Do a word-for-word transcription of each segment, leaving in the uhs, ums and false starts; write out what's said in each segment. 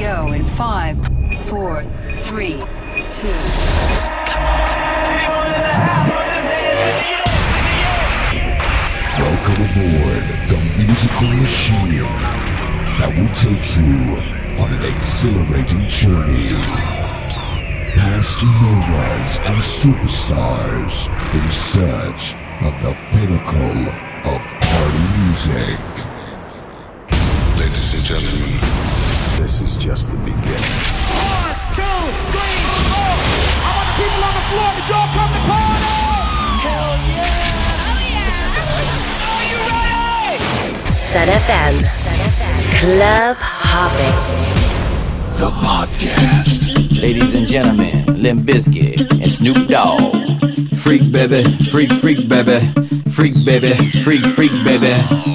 go in five, four, three, two. Welcome aboard the musical machine that will take you on an exhilarating journey past novas and superstars in search of the pinnacle of party music. Ladies and gentlemen, this is just the beginning. One, two, three, four. I want the people on the floor to y'all come to party. Hell yeah! Sun F M. Club Hopping. The podcast. Ladies and gentlemen, Limp Bizkit and Snoop Dogg. Freak baby, freak, freak baby. Freak baby, freak, freak baby.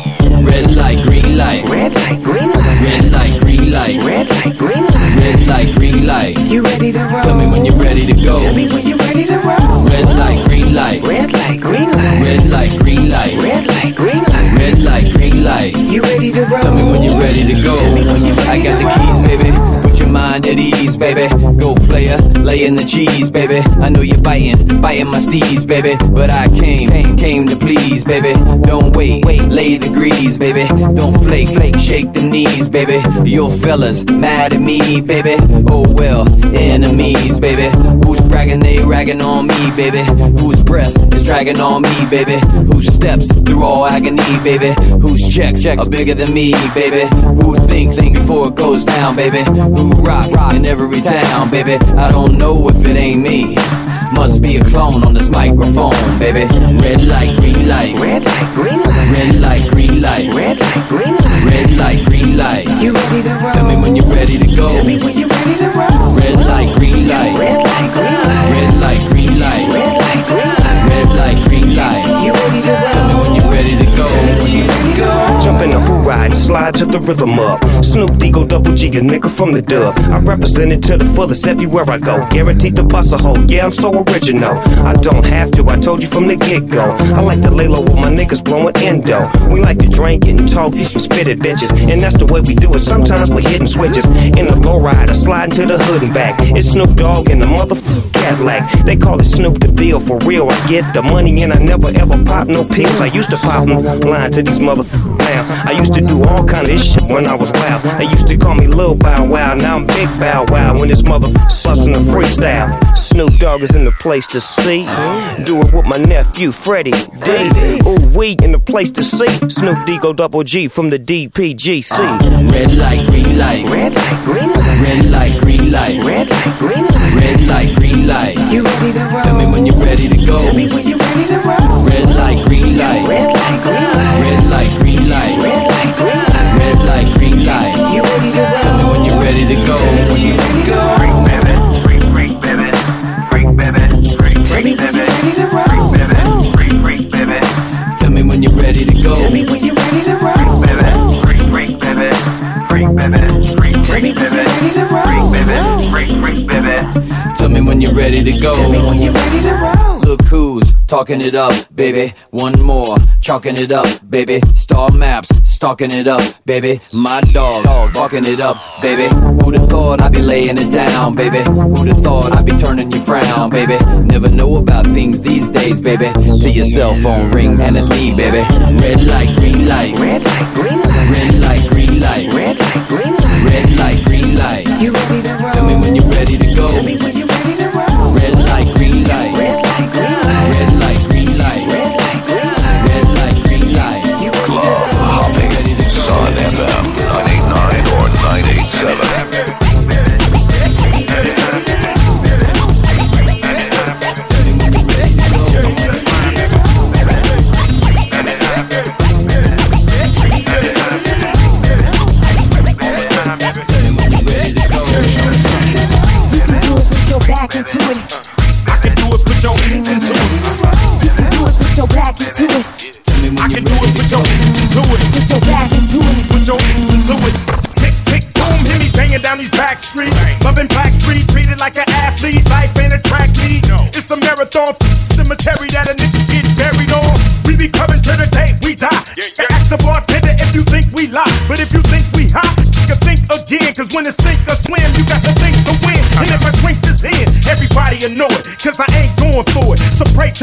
Red light, green light. Red light, green light. Red light, green light. Red light, green light. Red light, green light. You ready to roll? Tell me when you're ready to go. Tell me when you're ready to roll. Red light, green light. Red light, green light. Red light, green light. Red light, green light. Red light, green light. You ready to roll? Tell me when you're ready to go. Tell me when you're ready I got to the roll. keys, baby. Put your mind at ease, baby. Go player, lay in the cheese, baby. I know you're biting, biting my steez, baby. But I came, came, came to please, baby. Don't wait, wait, lay the grease, baby. Don't flake, flake, shake the knees, baby. Your fellas mad at me, baby. Oh well, enemies, baby. Who's bragging, they ragging on me, baby. Whose breath is dragging on me, baby. Whose steps through all agony, baby. Whose checks are bigger than me, baby. Who thinks before it goes down, baby. Who rocks in every town, baby. I don't know if it ain't me. Must be a clone on this microphone, baby. Red light, green light. Red light, green light. Red light, green light. Red light, green light. Red light, green light. You ready to roll? Tell me when you're ready to go. Tell me when you're ready to roll. Red light, green light. Red light, green light. Red light, green light. Red light, green light. Red light, green light. You ready to roll? Tell me when you're ready to go. Tell me when you're ready to go. Jump in the who ride and slide to the rhythm up. Snoop Dogg, double G, a nigga from the dub. I represent it to the fullest everywhere I go. Guaranteed to bust a hole, yeah, I'm so original. I don't have to, I told you from the get-go. I like to lay low with my niggas blowing endo. We like to drink it and talk and spit it, bitches. And that's the way we do it, sometimes we're hitting switches. In the low rider, sliding to the hood and back. It's Snoop Dogg in the motherfucking Cadillac. They call it Snoop the Bill, for real, I get the money and I never ever pop no pills. I used to pop them, lying to these motherfuckers now. I used to do all kind of shit when I was wild. They used to call me Lil Bow Wow, now I'm Big Bow Wow. When this motherfucker's bustin' a freestyle, Snoop Dogg is in the place to see. Do it with my nephew, Freddie D. Ooh, we in the place to see. Snoop Dogg, double G from the D P G C. Red light, green light. Red light, green light. Red light, green light. Red light, green light. Red light, green light. You ready to roll? Tell me when you're ready to go. Tell me when you're ready to roll. Red light, green light. Red light, green light. Red light, green light. Red light, green light. Red light, green light. You ready to roll? Tell me when you're ready to go. Tell me when you're ready to go. Freak baby, freak freak baby, freak baby, freak Tell me freak when baby, you're ready to freak roll. baby, freak freak baby, Tell me when you're ready to go. Tell me when you're ready to roll. baby, freak freak baby, freak baby, freak Tell me freak when baby, you're ready to roll. freak baby, freak freak baby. Tell me when you're ready to go. Tell me when you're ready to roll. Look who's talking it up, baby. One more, chalking it up, baby. Star maps, stalking it up, baby. My dog, barking it up, baby. Who'da thought I'd be laying it down, baby? Who'da thought I'd be turning you frown, baby? Never know about things these days, baby. Till your cell phone rings and it's me, baby. Red light, green light. Red light, green light. Red light, green light. Red light, green light. Red light, green light. You ready to roll? Tell me when you're ready to go. Tell me when you're ready to roll. Red light, green light. Red light, green light. Red light, green light. Red light, green light. Red light, green light. You ready to Club roll? hopping, Sun F M nine eighty-nine or nine eighty-seven. Back into it. I can do it, put your hands into it. You can do it, put your back into it. I can do it, put your hands into it. Put your back into it. Put your hands into it. Tick, tick, boom, hear me banging down these back streets. Loving Black Street, treated like an athlete. Life ain't a track meet. It's a marathon cemetery that a nigga get buried on. We be coming to the day we die. Ask the bartender if you think we lie. But if you think we hot, you can think again. Cause when it's sink or swim,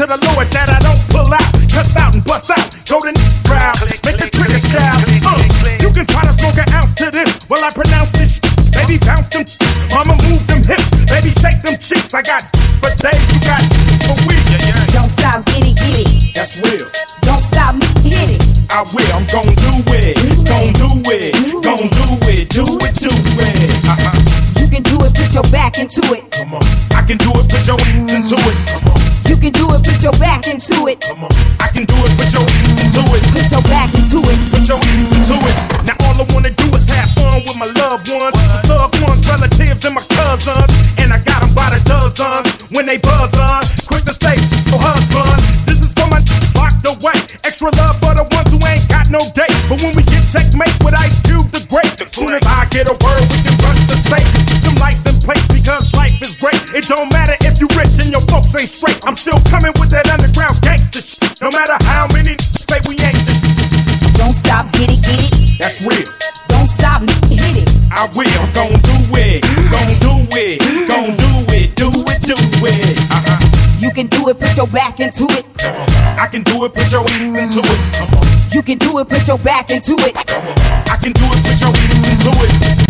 to the Lord that I don't pull out, cuss out and bust out, go to crowd, make the trigger shout. Uh, you can try to smoke an ounce to this, while I pronounce this shit. Baby bounce them, mama move them hips, baby shake them cheeks. I got for days, you got for weeks. Don't stop, get it, get it. That's real. Don't stop, hit it. I will, I'm gon' do it, gon' do it, gon' do it, do it, do it. Uh-huh. You can do it, put your back into it. Come on, I can do it, put your into it. Come on. You can do it, put your back into it. Come on, I can do it, put your into it. Put your back into it. Put your into it. Now all I wanna do is have fun with my loved ones, loved ones, relatives, and my cousins. And I got them by the dozens when they buzz on. Quick to say, oh husband, this is for my locked away. Extra love for the ones who ain't got no date. But when we get checkmate with Ice Cube the Great, as soon as I get a word, we can rush the safe. Some license plates because life is great. It don't matter if you rich and your folks ain't straight. I'm still coming with that underground gangster shit. No matter how many say we ain't this. Don't stop, get it, get it. That's real. Don't stop, hit it. I will, I'm gon' do it, gon' do it, gon' do it, do it, do it. Uh-huh. You can do it, put your back into it. I can do it, put your into it. You can do it, put your back into it. I can do it, put your into it.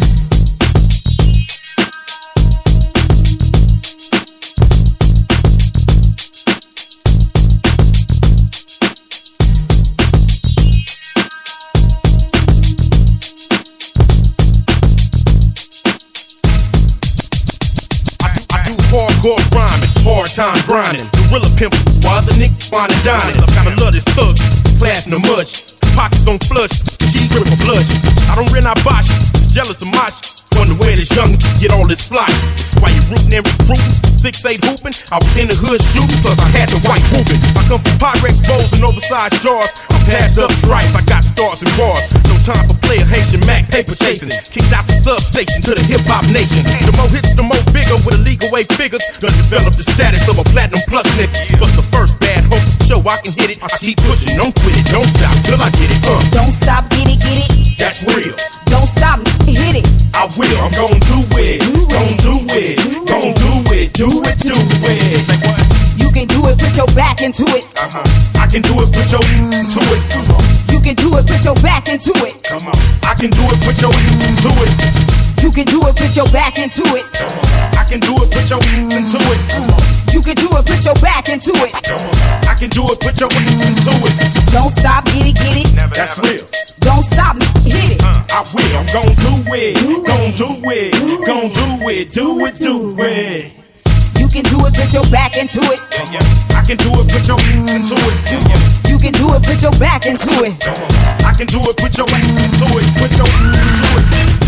Hardcore rhyming, hard time grinding, gorilla pimping, while the niggas fine and dining. Gotta love this thug, class in the mud, pockets on flush, G ripper blush. I don't rent, I bosh, jealous of my shit. Wonder where this young get all this fly. Why you rootin' and recruiting, six eight hooping. I was in the hood shooting, cause I had the white hooping. I come from Pyrex bowls and oversized jars. I'm passed up stripes, I got stars and bars. No time for player Haitian Mac, paper chasing. Kicked out the substation to the hip hop nation. The more hits, the more bigger with illegal way figures. Done develop the status of a platinum plus nigga. But the first bad hope show I can hit it. I keep pushing, don't quit it, don't stop till I get it. Uh. Don't stop, get it, get it. That's real. Don't stop, hit it. I will, I'm gon' do it, gon' do it, gon' do it, do it, do it. Like what? You can do it, put your back into it. Uh-huh. I can do it, put your into it. Come on. You can do it, put your back into it. Come on. I can do it, put your into it. You can do it, put your back into it. I can do it, put your into it. You can do it, put your back into it. I can do it, put your into it. Don't stop, get it, get it. Never, That's never. Real. Don't stop, hit it. Uh, I will, I'm gon' do it, gon' do it, gon' do it, do it, do it. You can do it, put your back into it. I can do it, put your into it. You can do it, put your back into it. I can do it, put your into it, put your into it.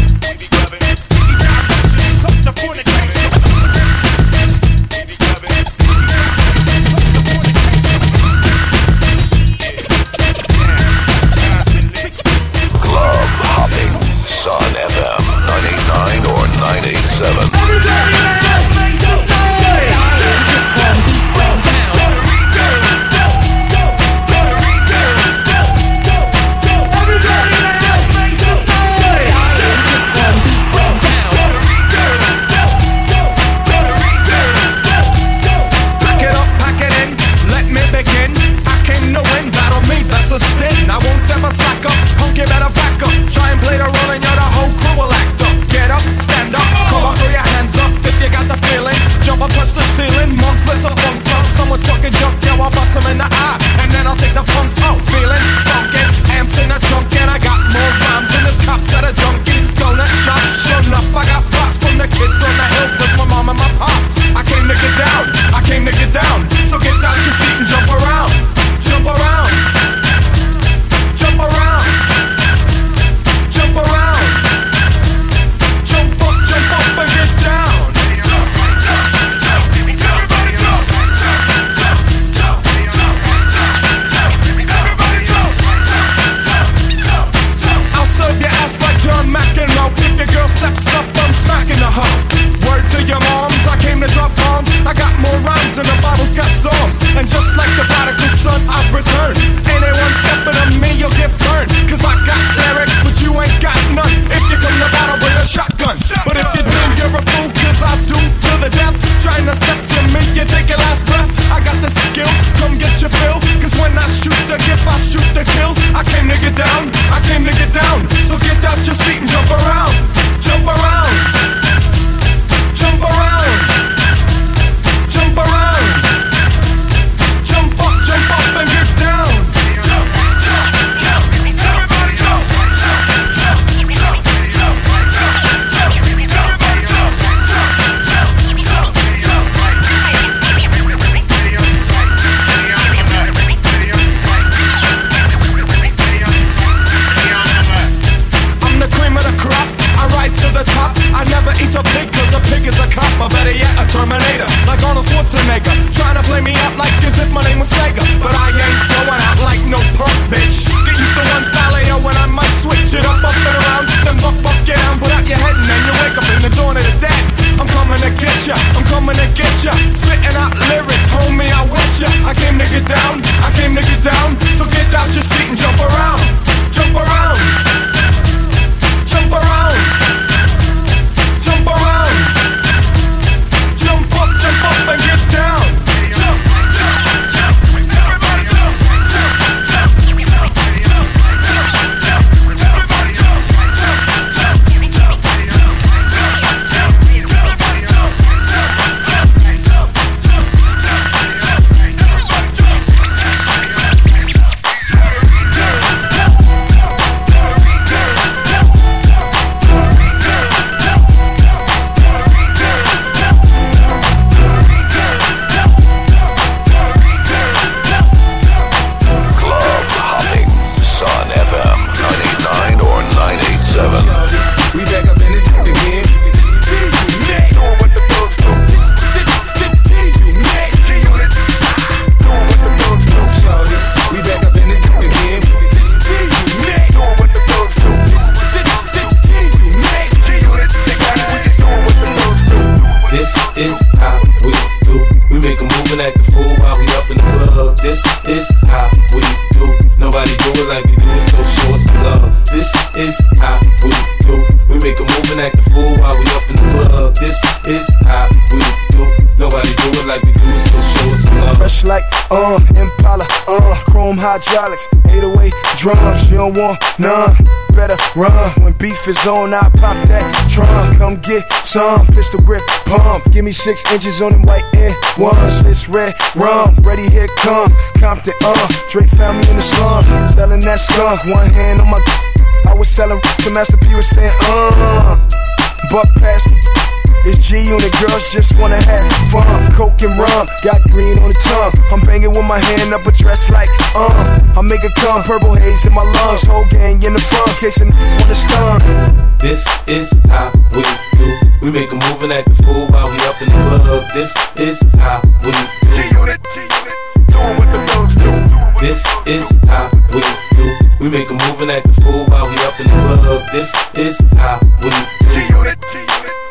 Club hopping, Sun F M nine eighty-nine or nine eighty-seven. Try and play the role and you're the whole crew will act up. Get up, stand up, come on, throw your hands This is how we do. Nobody do it like we do it, so show us some love. This is how we do. We make a move and act a fool while we up in the club. This is how we do. Nobody do it like we do it, so show us some love. Fresh like, uh, Impala, uh, chrome hydraulics, eight oh eight drums, you don't want none. Better run, when beef is on, I pop that drum. Come get some, pistol grip pump. Give me six inches on them white air ones. This red rum, ready, here come Compton, uh, Drake found me in the slums, selling that skunk, one hand on my, I was selling to Master P was saying, uh, buck past it's G-Unit, girls just wanna have fun. Coke and rum, got green on the tongue. I'm banging with my hand up a dress like, uh I make it come, purple haze in my lungs. Whole gang in the front, case a n*** wanna stun. This is how we do. We make a move and act a fool while we up in the club. This is how we do. G-Unit, G-Unit, doing what the thugs do. This is how we do. We make a move and act a fool while we up in the club. This is how we do. G-Unit, G-Unit.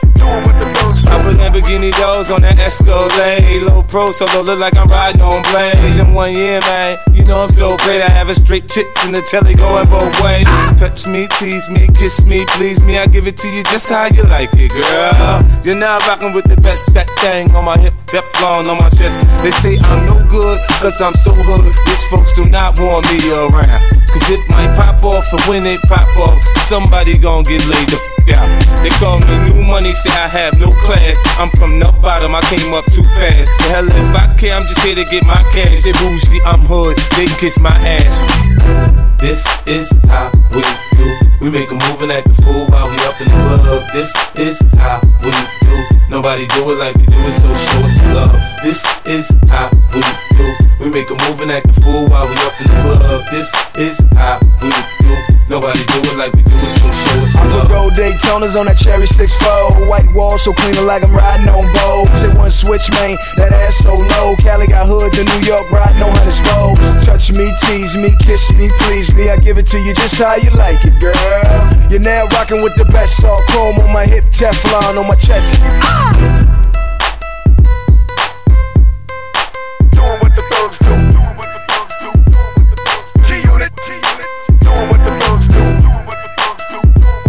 I put Lamborghini doors on that Escalade. Low pro, so don't look like I'm riding on blades. In one year, man, you know I'm so great. I have a straight chick in the telly going both ways. Touch me, tease me, kiss me, please me. I give it to you just how you like it, girl. You're now rocking with the best. That thing on my hip, Teflon on my chest. They say I'm no good, cause I'm so hood. Rich folks do not want me around, cause it might pop off, and when it pop off, somebody gon' get laid the f*** out. They call me new money, say I have no class. I'm from the bottom, I came up too fast. The hell if I care, I'm just here to get my cash. They bougie, I'm hood, they can kiss my ass. This is how we do. We make a move and act a fool while we up in the club. This is how we do. Nobody do it like we do it, so show us some love. This is how we do. We make a move and act a fool while we up in the club. This is how we do. Nobody do it like we do it, so show us some love. I'm roll Daytonas on that cherry six four. White wall so clean like I'm riding on Vogue. Say one switch, man, that ass so low. Cali got hoods in New York, riding on hundred spokes. Touch me, tease me, kiss me, please me. I give it to you just how you like it, girl. You're now rocking with the best. All chrome on my hip, Teflon on my chest. Ah! Doing what the thugs do. Doing what the thugs do. Doing what the thugs do. G-Unit, G-Unit. Doing what the thugs do. Doing what the thugs do.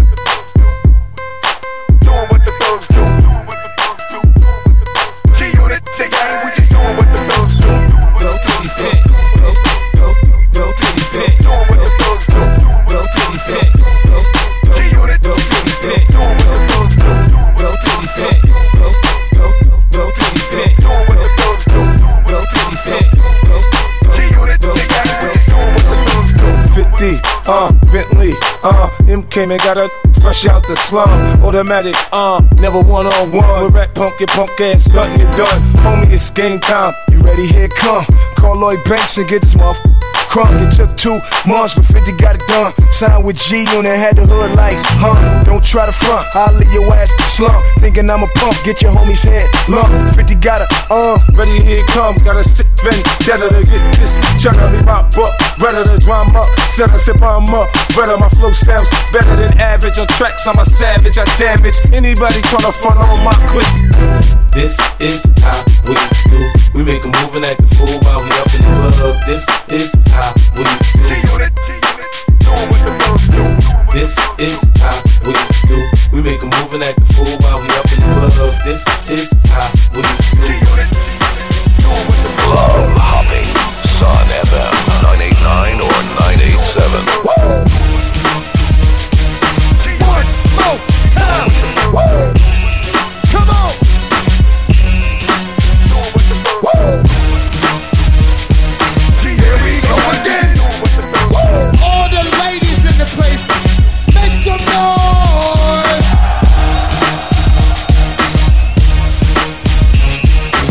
Doing what the thugs do. Doing what the thugs do. Doing what the thugs do. Doing what the thugs do. G-Unit, the gang, we just doing what the thugs do. Go fifty cent. Go, go, go fifty cent. Doing what the thugs do. Go fifty cent. G-Unit, go fifty cent. Doing what the thugs do. Go fifty cent. Go, go, go fifty cent. Doing what the thugs do. Go fifty cent. G-Unit, the gang, we just doing what the thugs do. fifty, uh, Bentley, uh, M came and got a fresh out the slum. Automatic, uh, never one on one. With rat punk, your punk ass stuntin', you done. Homie, it's game time. You ready? Here it come. Call Lloyd Banks and get this motherfucker crunk. It took two months, but fifty got it done. Signed with G on and had the hood like, huh? Don't try to front, I'll leave your ass slump. Thinking I'm a punk, get your homie's head lump. fifty got a, uh, ready, here it come. Got a sick vendetta to get this. Cheddar, me pop up, ready to drum up. Set a sip, I'm up, ready, my flow sounds better than average. On tracks, I'm a savage, I damage anybody tryna front on my clip. This is how we do. We make a move and act a fool while we up in the club. This is how we do. G-Unit, G-Unit, doing what the thugs do. This is how we do. We make a move and act a fool while we up in the club. This is how we do. G-Unit, doing what the thugs do. Club hopping, Sun F M nine eighty-nine or nine eighty-seven. One more time. Woo. Come on. Here we go again. All the ladies in the place, make some noise.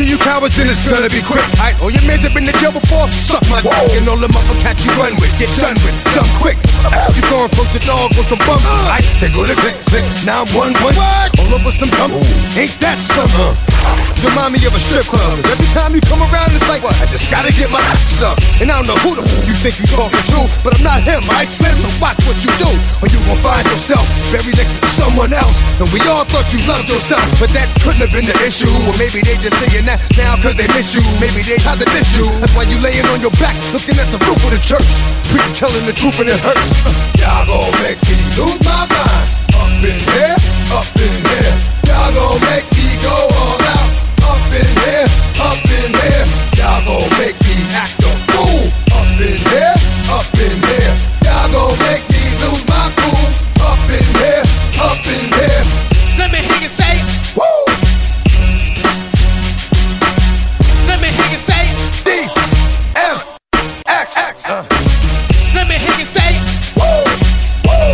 you cowards, then it's gonna be quick. Alright, all your men have been to jail before, suck my dick. And all them other cats you run with, get done with, done quick. You gon' approach the dog with some bump. Alright, they go to click, click, now I'm one, one. All over some dump, ain't that something? You remind me of a strip club. Every time you come around, it's like, what? I just gotta get my ass up. And I don't know who the f you think you talking to, but I'm not him, right? Slim, so watch what you do, or you gon' find yourself buried next to someone else. And we all thought you loved yourself, but that couldn't have been the issue. Or maybe they just saying that now cause they miss you. Maybe they tried to diss you. That's why you laying on your back, looking at the roof of the church. Preacher telling the truth and it hurts. Y'all gon' make me lose my mind. Up in here, up in here. Y'all gon' make me go all out. Up in here, up in here. Y'all gon' make me act a fool. Up in here, up in here. Y'all gon' make me lose my cool. Up in here, up in here. Let me hear you say, woo. Let me hear you say, D M X X. Uh. Let me hear you say, woo, woo.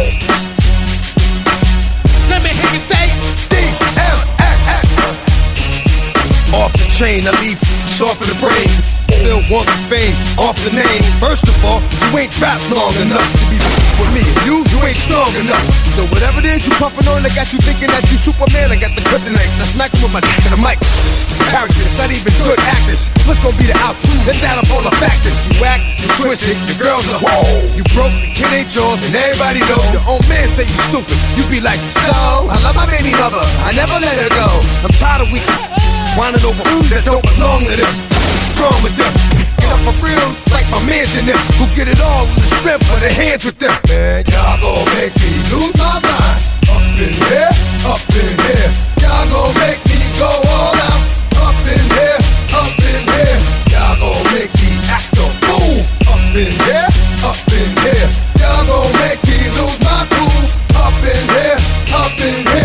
Let me hear you say, D M X X. Uh. Off the chain, I leave off of the brain. Still want the fame, off the name. First of all, you ain't rapped long enough to be with me. You, you ain't strong enough. So whatever it is you puffin' on, I got you thinking that you Superman. I got the kryptonite. I smack him with my dick to the mic. Characters, not even good actors. What's gonna be the outcome? Let's add up all the factors. You act, you twist it, your girls are whoa. You broke, the kid ain't yours, and everybody know. Your own man say you stupid. You be like, so, I love my baby mother. I never let her go. I'm tired of weak whining over that don't belong to them. Strong with them. Get up for real, like my mans in them. Who get it all with the strength for their hands with them. Man, y'all gon' make me lose my mind. Up in here, up in here. Y'all gon' make me go all out. Up in here, up in here. Y'all gon' make me act a fool. Up in here, up in here. Y'all gon' make me lose my cool. Up in here, up in here.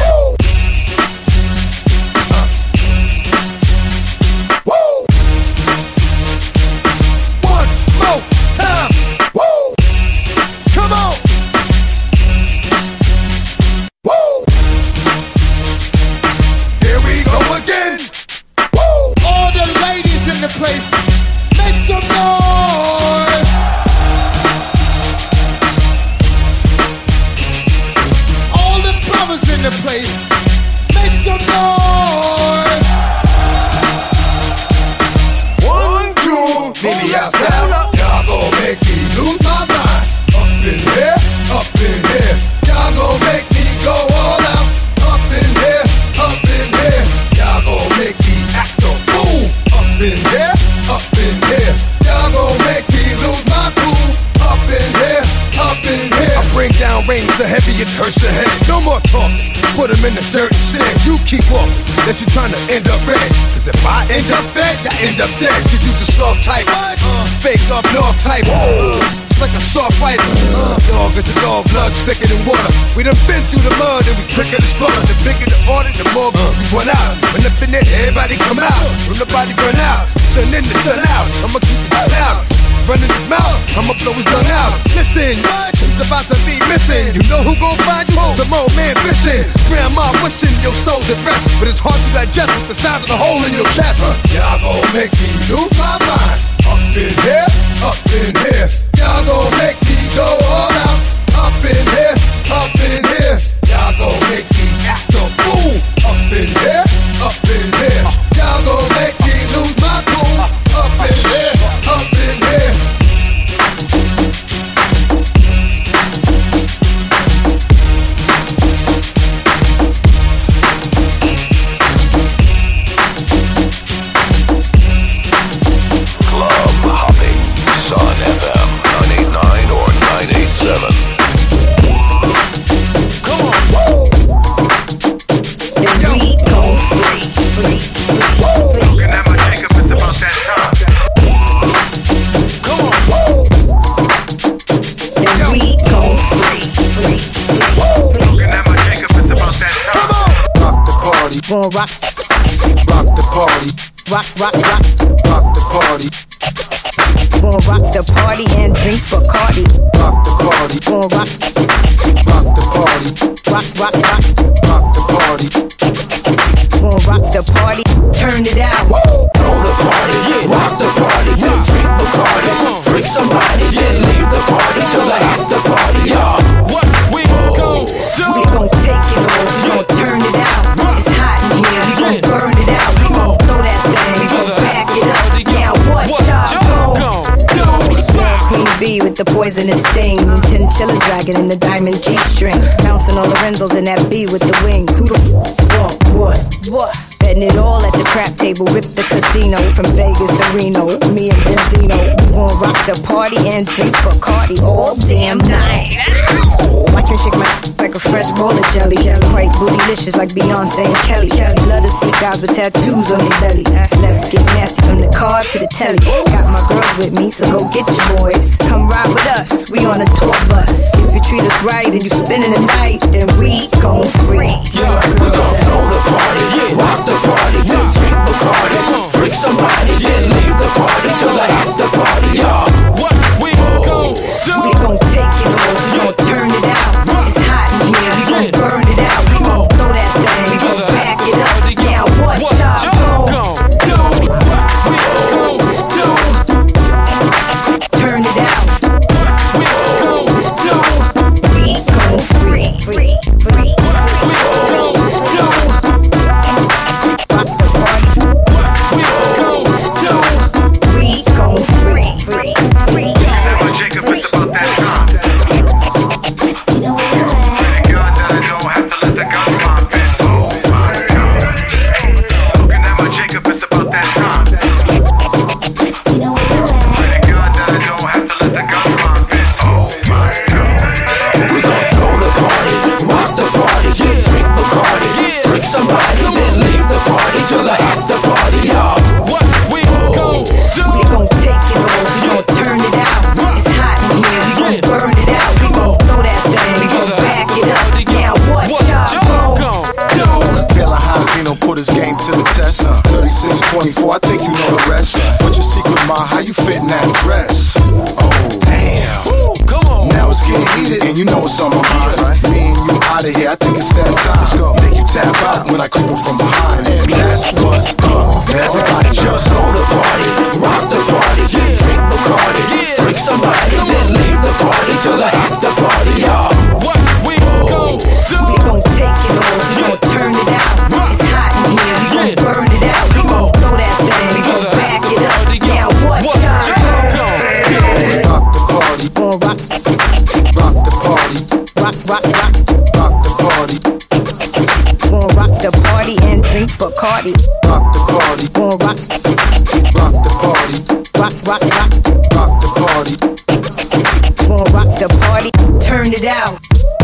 Place, make some noise. All the brothers in the place, make some noise. One, two, meet me outside. Y'all gon' make me lose my mind. Up in here, up in here. Y'all gon' make me go all out. Up in here, up in here. Y'all gon' make me act a fool. Up in here, up in here. Y'all gon' make me lose my cool. Up in here, up in here. I bring down rain so heavy it hurts the head. No more talk, put them in the dirt instead. You keep walking, unless you trying to end up red. Cause if I end up fed, I end up dead. Cause you just soft type, uh, fake up north type. Whoa. Like a soft fighter, uh, dog is a dog, blood thicker than water. We done been through the mud and we quicker to slaughter. The bigger the order, the more uh, we run out. When up in there, everybody come out. When the body burn out, sun in the sun out. I'ma keep it loud, running his mouth. I'ma blow his gun out. Listen, it's about to be missing. You know who gon' find you? The more man fishing. Grandma wishing your soul's at rest, but it's hard to digest with the size of the hole in your chest. Uh, y'all gon' make me lose my mind. Up in here, up in here. Y'all gon' make me go all out. Up in here, up in here. Y'all gon' make me act a fool. Up in here, up in here. Y'all gon' make me lose my cool. Up in here, up in here. Gon' rock, rock the party, rock, rock, rock, rock the party. Gon' rock the party and drink Bacardi. Rock the party, gon' rock, rock the party, rock, rock, rock, rock the party. Gon' rock the party, turn it out. Woo! with the poisonous sting. Chinchilla dragon in the diamond G-string. Bouncing all Lorenzos in that B with the wings. Who the f*** want what? What? Betting it all at the crap table. Rip the casino from Vegas to Reno. Me and Benzino, we gon' rock the party and drink Bacardi all damn night. Watch me shake my like a fresh bowl of jelly. Quite bootylicious like Beyonce and Kelly. Love to see guys with tattoos on their belly. Let's get nasty from the car to the telly. Got my girls with me, so go get your boys. Come ride with us, we on a tour bus. If you treat us right and you spending the night, then we gon' free. Yeah, we gon' throw the party, yeah, rock the party, yeah, drink Bacardi, freak somebody, yeah, leave the party till the after party, y'all. What we gon' do? We gon' take it off, we gon' turn it out. It's hot in here, we gon' burn it out. We gon' throw that thing, we gon' back it up. Now what y'all gon' do? We gon' do? Turn it out. We gon' do? We gon' free, free, free. We gon' do? Rock the party. We gon' do? We gon' free, free, free. Never Jacob, it's about that time. God, that I don't have to let the gun fly, bitch. Oh my God. Looking at my Jacob, it's about that time. God, that I don't have to let the gun fly, bitch. Oh my God. We gon' throw the party, rock the party, yeah, drink Bacardi, freak somebody, then leave the party till the after party, y'all. What we gon' do? We gon' take it off, we gon' turn it out. It's hot in here, we gon' burn it out. We gon' throw that thing, we gon' back it up. Now what y'all gon' do? Feeling high, Zeno put his game to the test. thirty-six twenty-four, I think you know the rest. What's your secret, ma? How you fit in that dress? Oh, damn. Ooh, come on. Now it's getting heated, and you know it's on my mind. Me and you out of here, I think it's that time. Let's go. Make you tap out when I creep up from behind. And that's what's up. Now everybody just throw the party, rock the party, yeah, drink Bacardi, freak somebody, then leave the party till the after party, y'all. What we gon' do? We gon' take it off, we gon' turn it out. It's hot in here, we gon' burn it out. We gon' throw that thing, we gon' back it up. Now what y'all gon' do? rock the party, Gon' rock, rock the party, rock, rock, rock. rock the party, Gon' rock the party and drink Bacardi. rock the party, Gon' rock, rock the party, rock, rock, rock. rock the party. Gon' rock the party, turn it out.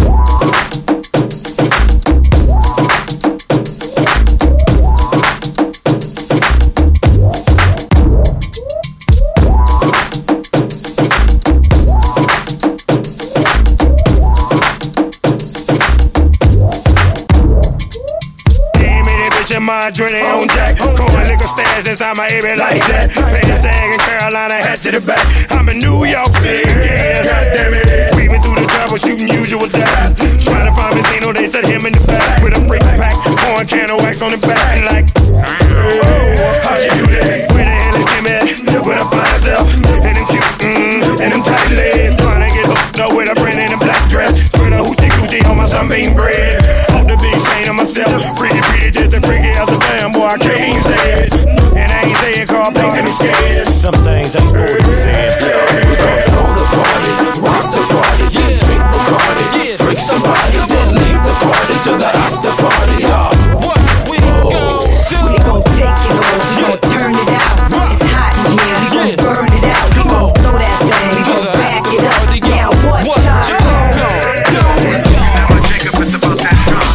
Madrid on Jack. Cold liquor stands inside my baby like that. Pay the sag in Carolina, hat to the back. I'm in New York City, yeah, goddamn it. Weaving through the trouble, shooting usual death. Trying to find Benzino, they set him in the back with a brick pack, pouring can of wax on the back. Like, how'd you do that? Where the hell is him at? When I find myself and them cute, mm, and them tight legs. Trying to get hooked up with a brand in a black dress. Spread a hoochie coochie on my sunbeam bread. Off the big stain on myself, pretty pretty just a freaky as a damn boy, I can't say it. And I ain't saying call pink and me scared. Some things ain't supposed to be said. Yeah, we gon' throw the party, rock the party, yeah, drink Bacardi, freak somebody, then leave the party till the after party, y'all. What we gon' do? We gon' take it off, we gon' turn it out. It's hot in here, we gon' burn it out. We gon' throw that thing, we gon' back it up. Now what y'all gon' do? Now my Jacob, it's about that time.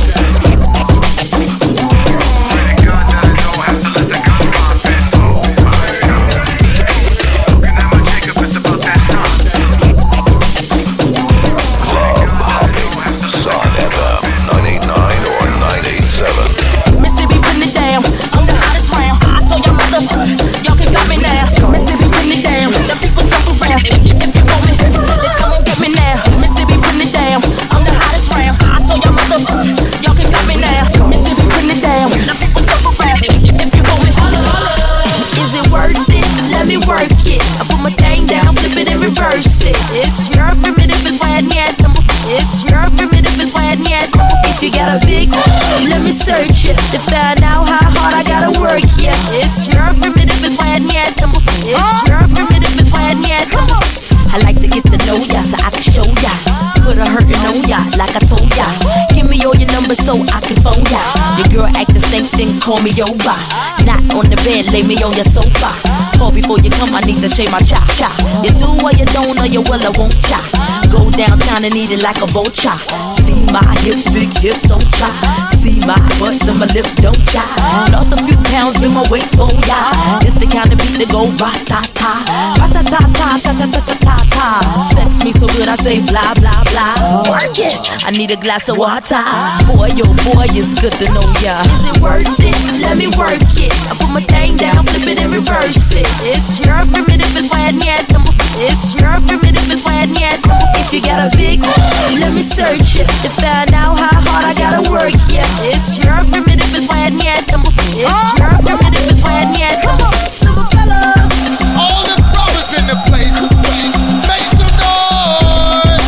It's your primitive is why I need them. It's your primitive is why I need them. If you got a big, let me search it to find out how hard I gotta work. Yeah, it's your primitive is why I need them. It's your primitive is why I need them. I like to get to know ya so I can show ya. Put a hurtin' on ya like I told ya. Give me all your numbers so I can phone ya. Your girl actin' stink, then call me over. Not on the bed, lay me on your sofa. Call before you come, I need to shave my cha cha. You do or you don't, or you will or won't cha. Go downtown and eat it like a vulture. See my hips, big hips, so cha. See my butts and my lips, don't cha. Lost a few pounds in my waist, oh yeah. It's the kind of beat that go ra-ta-ta, ra-ta-ta-ta-ta-ta-ta-ta-ta. Sex me so good I say blah blah blah. Work it, I need a glass of water. Boy, yo boy, it's good to know ya. Is it worth it? Let me work it. I put my thing down, flip it and reverse it. It's your primitive, it's why I need them. It's your primitive, it's why I need them. If you got a big, let me search it to find out how hard I gotta work. Yeah, it's your primitive, it's why I need them. It's your primitive, it's why I need them. Little fellas, all the brothers in the place, make some noise.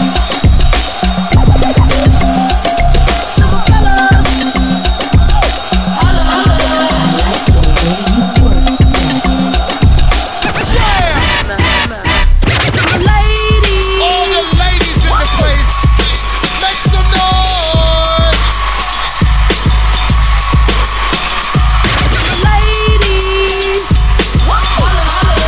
Little fellas, holla holla. To the ladies, all the ladies in the place, make some noise. to the ladies, holla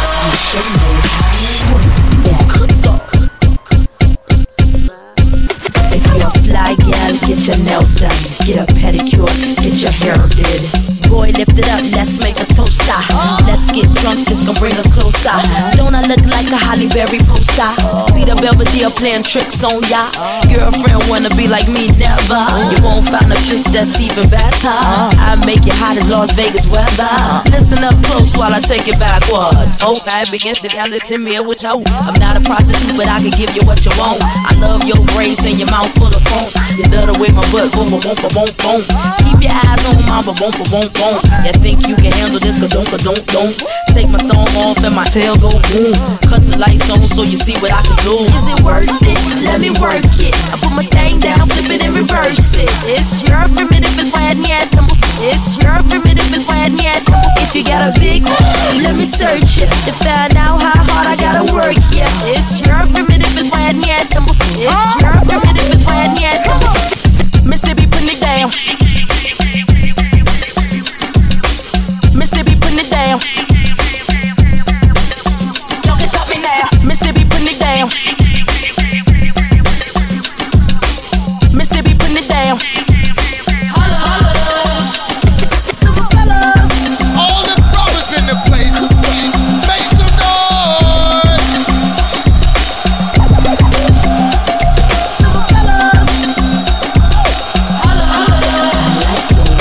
holla. If you're a fly gal, get your nails done, get a pedicure, get your hair did. Boy, lift it up, let's make a toaster. Let's get drunk, this gon' bring us closer. Don't I look like a Halle Berry poster? See the Belvedere playing tricks on ya. Girlfriend wanna be like me, never. You won't find a chick that's even better. I make it hot as Las Vegas weather. Listen up close while I take it backwards. Oh, I begins to listen me what you want. I'm not a prostitute, but I can give you what you want. I love your braids and your mouth full of phones. You love the way my butt boom, boom, boom, boom, boom. Keep your eyes on my boom, boom, boom, boom. You think you can handle this, cause don't, cause don't, don't. Take my thumb off and my tail go boom. Cut the lights on so you see what I can do. Is it worth it? Let me work it. I put my thing down, flip it and reverse it. It's your primitive, it's why I need them. It's your primitive, it's why I need them. If you got a big, let me search it to find out how hard I gotta work. Yeah, it's your primitive, it's why I need them. It's your primitive, it's why I need them. Mississippi, putting it down. Mississippi, putting it down. Y'all can stop me now. Mississippi, putting it down. Mississippi, putting it down. Holla, holla. Little fellas, all the brothers in the place, make some noise. little fellas, holla, holla.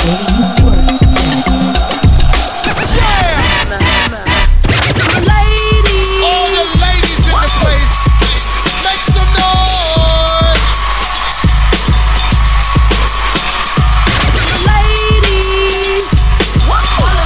To the ladies, All the ladies in the place, make some noise. to the ladies, holla,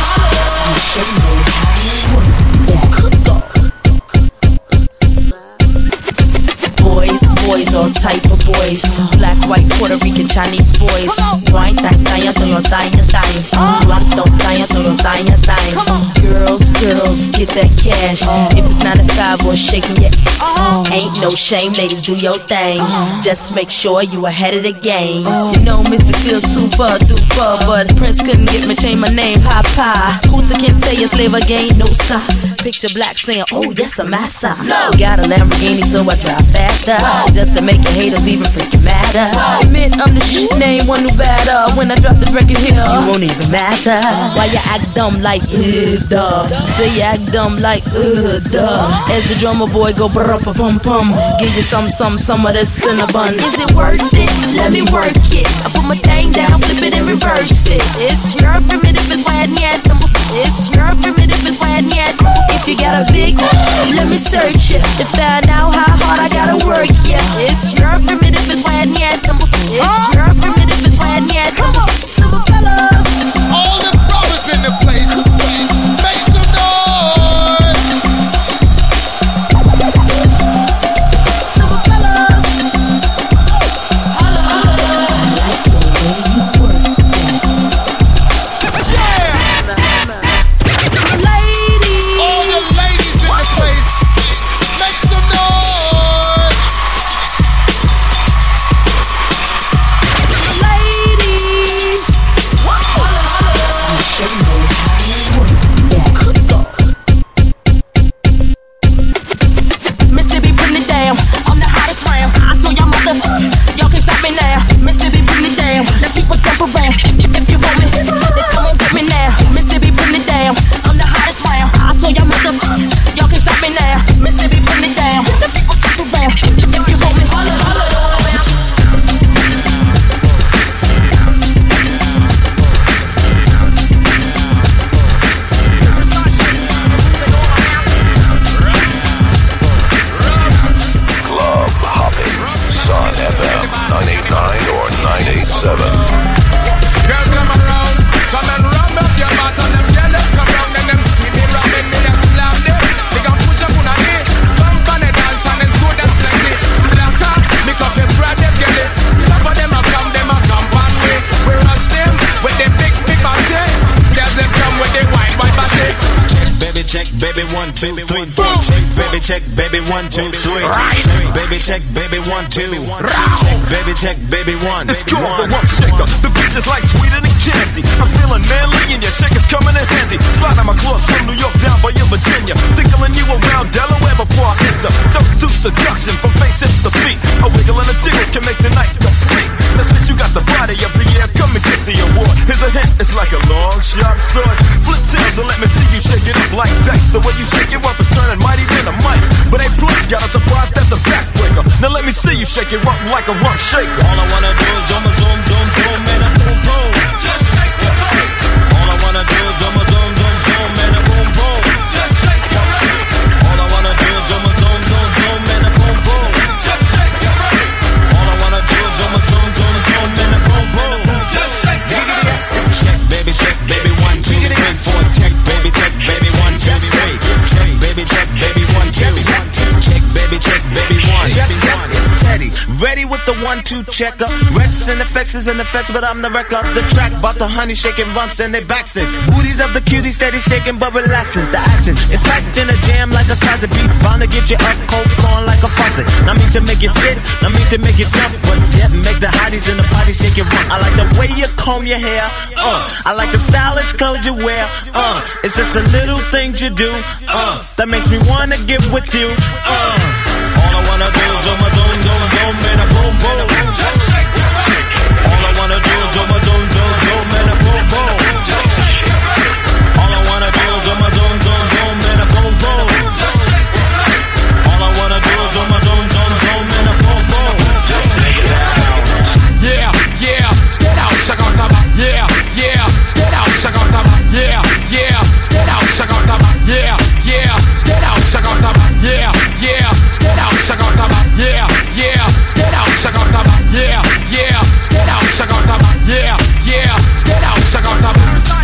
holla. Boys, boys, all type of boys. Black, white, Puerto Rican, Chinese boys. Wine, thang, thang, thang, thang, thang. Rock, don't thang, thang, thang, thang. Girls, girls, get that cash. If it's nine to five or shaking your ass, ain't no shame, ladies, do your thing. Just make sure you ahead of the game. You know, Missy still super duper, but Prince couldn't get me change my name, Papa. Hooter can't tell you slave again, no sir. Picture black saying, oh yes, I'm massa. Got a Lamborghini, so I drive faster, just to make your haters even freaking matter. Admit I'm the shit, name one who better. When I drop this record here, you won't even matter. Why you act dumb like uh, duh? Say you act dumb like uh, duh. As the drummer boy go brr pum pum, give you some some some of this cinnamon. Is it worth it? Let me work it. I put my thing down, flip it and reverse it. It's your primitive, it's why I need them. It's your primitive, it's why I need them. If you got a big, let me search it to find out how hard I gotta work. Yeah, it's your primitive, it's why I need them. It's your primitive, it's why I need them. Little fellas, All the brothers in the place, make some noise. little fellas, holla holla. To the ladies, All the ladies in the place, make some noise. show you how to work that. Mississippi putting it down, I'm the hottest round. I told y'all mother, y'all can't stop me now. Mississippi putting it down, let people jump around. If you want me, then come on get me now. Mississippi putting it down, I'm the hottest round. I told y'all mother, y'all can't stop me now. Mississippi putting it down, let people jump around. If you want me, holla, holla, holla. Sun F M nine eighty-nine or nine eighty-seven. Girls come around, come and rub up your butt on them yellow. Come round and them see me rubbing me and slam them. They gon' push up on a knee, come on and dance and it's good and plenty. Black up, me coffee bread them get it. Enough of them a come, them a come on way. We rush them with them big big body. Girls them come with the white white body. Baby check, baby one, two, three, four. Check, baby check, baby one, two, three. Check, baby check, baby one, two. Check, baby check, baby one. It's called the Rump Shaker. The beach is like sweeter than candy. I'm feeling manly and your shaker's coming in handy. Slide on my clubs from New York down by your Virginia. Tickling you around Delaware before I enter. Don't do seduction from face hips to feet. A wiggle and a jiggle can make the night complete. Now since you got the body of the year, come and get the award. Here's a hint, it's like a long sharp sword. Flip tails and let me see you shake it up like dice. The way you shake it up is turning mighty than a mice. But A plus got a surprise that's a backbreaker. Now let me see you shake it up like a rump shaker. All I wanna do is zoom, zoom, zoom, zoom, and a boom, boom. Just shake your body. All I wanna do is zoom, zoom, zoom, zoom, and a boom, boom. Just shake your body. All I wanna do is zoom, zoom, zoom, zoom, and a boom, boom. Just shake your body. All I wanna do is zoom, zoom, zoom, zoom, and a boom, boom. Just shake your body. Check, baby, check, baby, one, two, three, four. Check, baby, check, baby, one, two, three. Check, baby, check, baby, one, two. Check, baby, check, baby, one. It's Teddy, ready with the one, two checker. Rex and effects is in effects, but I'm the wreck of the track. Bought the honey shaking rumps and they backs it. Booties of the cutie steady shaking but relaxing. The action is packed in a jam like a closet beat. Bound to get you up cold flowing like a faucet. Not mean to make you sit, not mean to make you jump, but yet make the hotties in the party shake it rump. I like the way you comb your hair, uh. I like the stylish clothes you wear, uh. It's just the little things you do, uh. That makes me wanna get with you, uh. All I wanna do is zoom, zoom, zoom, zoom, and a boom, boom. Just shake your body. All I wanna do is zoom, zoom, zoom, zoom, and a boom, boom. Just shake your body. All I wanna do is zoom, zoom, zoom, zoom, and a boom, boom. Just shake your body. All I wanna do is zoom, zoom, zoom, zoom, and a boom, boom. Just shake it down. Yeah, yeah, skate out, shake out, taba. Yeah, yeah, skate out, shake out, taba. Yeah, yeah, skate out, shake out, taba. Yeah, yeah, skate out, shake out, taba. Yeah, yeah, skate out, shake out, taba. Yeah, yeah, skate out, shake out, taba. Yeah, yeah, skate out, shake out, taba. Yeah, yeah, skate out, shake out, taba.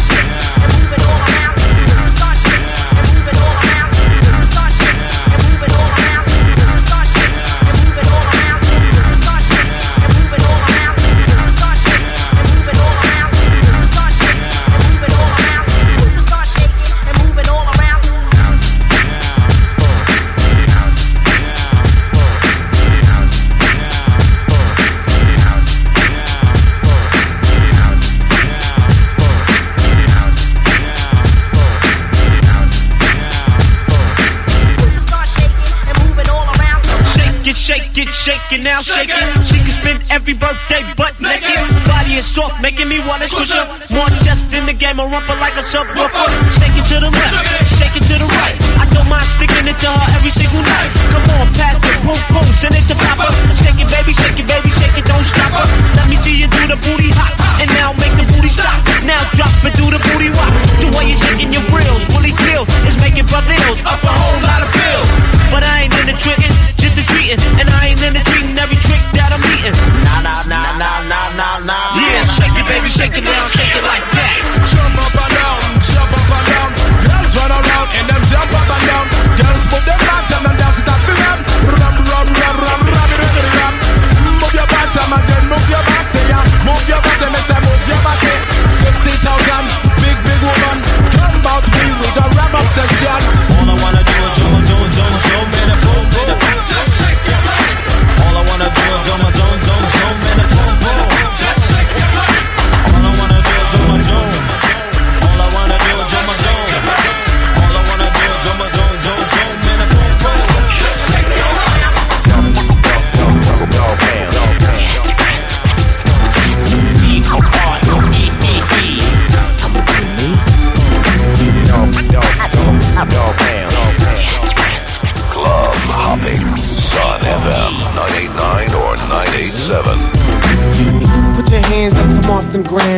Shake it, shake it now, shake it. She can spend every birthday butt naked. Body is soft, making me wanna squish her. More chest in the game, a rumper like a subwoofer. Shake it to the left, shake it to the right. I don't mind sticking it to her every single night. Come on, pass the boom, boom, send it to Papa. Shake it, baby, shake it, baby, shake it, don't stop her. Let me see you do the booty hop, and now make the booty stop. Now drop it, do the booty rock. The way you're shaking your grills, really kills. It's making brothers up a whole lot of bills. But I ain't in the trickin', just the treating. And I ain't in the treating every trick that I'm eating. Nah, nah, nah, nah, nah, nah, nah. Yeah, shake it, baby, shake it down, shake it like that. Jump up and down, jump up and down. Girls run around and them jump up and down. Girls move their bottom and dance it up the ram. Ram, ram, ram, ram, ram, ram, ram. Move your bottom again, move your body, yeah. Move your bottom, I say move your body. Fifty thousand.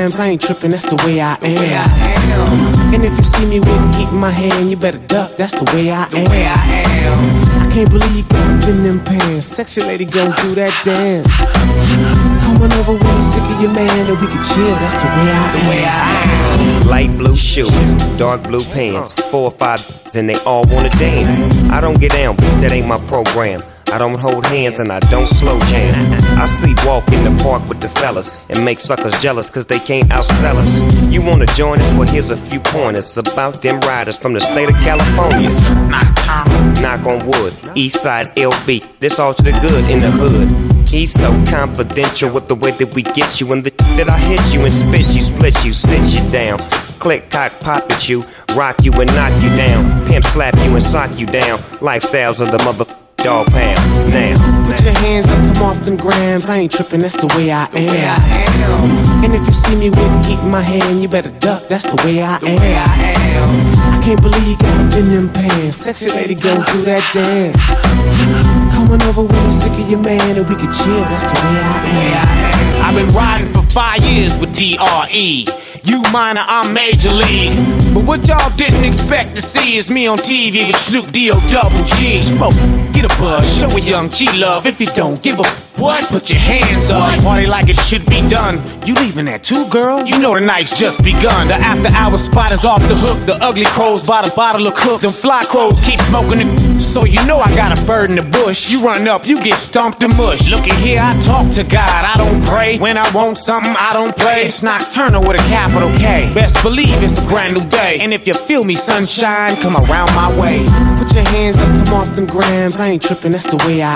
grams, I ain't tripping, that's the way I am. And if you see me with heat in my hand, you better duck, that's the way I am. I can't believe you got up in them pants. Sexy lady gon' do that dance. Coming over when you're sick of your man, and we can chill, that's the way I am. Light blue shoes, dark blue pants, four or five and they all wanna dance. I don't get down, but that ain't my program. I don't hold hands and I don't slow jam. I sleepwalk in the park with the fellas and make suckers jealous cause they can't outsell us. You wanna join us? Well, here's a few pointers about them riders from the state of California. Knock on wood, Eastside L B, this all to the good in the hood. He's so confidential with the way that we get you and the that I hit you and spit you, split you, sit you down. Click, cock, pop at you, rock you and knock you down. Pimp slap you and sock you down. Lifestyles of the mother dog pound. Now, put your hands up, come off them grams. I ain't tripping, that's the way I am. And if you see me with heat in my hand, you better duck, that's the way I am. I can't believe you got up in them pants. Sexy lady gon' do that dance. Coming over when you're sick of your man, and we can chill, that's the way I am. I've been riding for five years with D R E. You minor, I'm major league. But what y'all didn't expect to see is me on T V with Snoop D O double G. Smoke, get a buzz, show a young G love. If you don't give a what, put your hands up. What? Party like it should be done. You leaving that too, girl? You know the night's just begun. The after hour spot is off the hook. The ugly crows by the bottle of cook. Them fly crows keep smoking it. So you know I got a bird in the bush. You run up, you get stomped to mush. Look at here, I talk to God, I don't pray. When I want something, I don't play. It's nocturnal with a capital K. Best believe it's a brand new day. And if you feel me, sunshine, come around my way. Put your hands up, come off them grams. I ain't tripping, that's the way I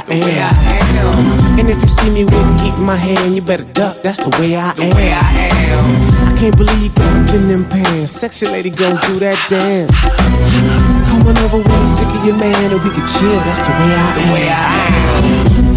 am. And if you see me with heat in my hand, you better duck, that's the way I am. I can't believe you got up in them pants. Sexy lady gon' do that dance. Coming over when you're sick of your man, and we can chill, that's the way I am.